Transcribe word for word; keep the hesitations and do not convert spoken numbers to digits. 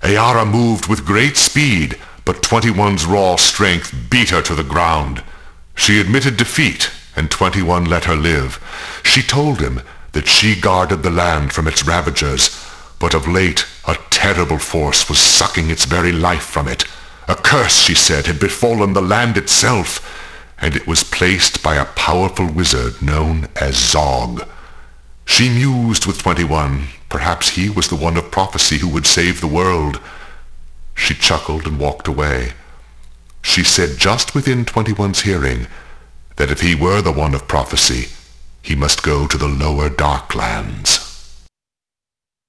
Ayara moved with great speed, but twenty-one's raw strength beat her to the ground. She admitted defeat, and twenty-one let her live. She told him that she guarded the land from its ravagers, but of late a terrible force was sucking its very life from it. A curse, she said, had befallen the land itself, and it was placed by a powerful wizard known as Zog. She mused with twenty-one. Perhaps he was the one of prophecy who would save the world. She chuckled and walked away. She said just within twenty-one's hearing that if he were the one of prophecy, he must go to the lower Darklands.